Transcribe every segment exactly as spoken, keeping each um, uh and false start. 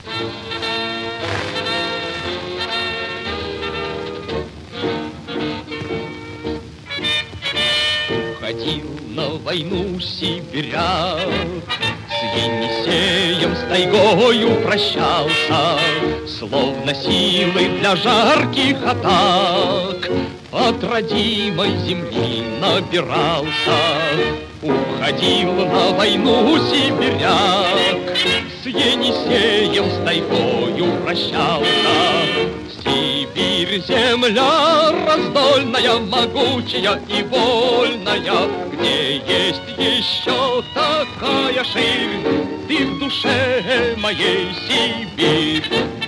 Ходил на войну сибиряк, с Енисеем, с тайгою прощался, словно силы для жарких атак от родимой земли набирался. Уходил на войну сибиряк, с Енисеем, с тайгою прощался. Сибирь, земля раздольная, могучая и вольная, где есть еще такая ширь, ты в душе моей, Сибирь.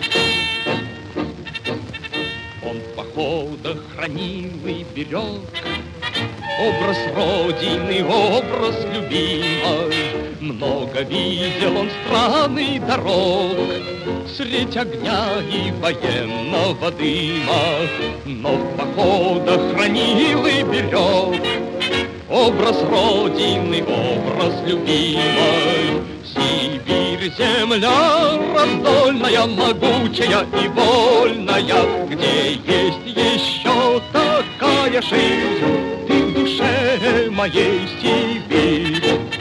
Он в походах хранил и берег образ Родины, образ любимой. Много видел он стран и дорог средь огня и военного дыма, но в походах хранил и берег образ Родины, образ любимой. Сибирь, земля раздольная, могучая и вольная, где есть еще такая жизнь, ты в душе моей, Сибирь.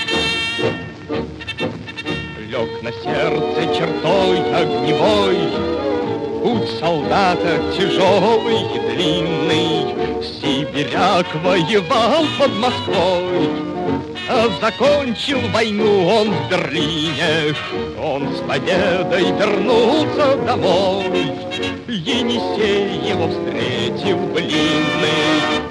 Лег на сердце чертой огневой путь солдата тяжелый и длинный. Сибиряк воевал под Москвой, а закончил войну он в Берлине. Он с победой вернулся домой, Енисей его встретил блинный.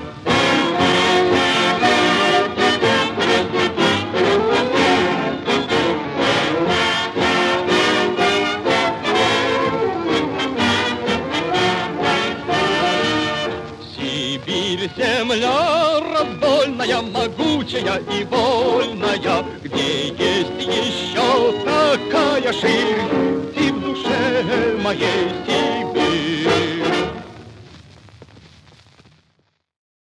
Сибирь, земля раздольная, могучая и вольная, где есть еще такая ширь, ты в душе моей, Сибирь.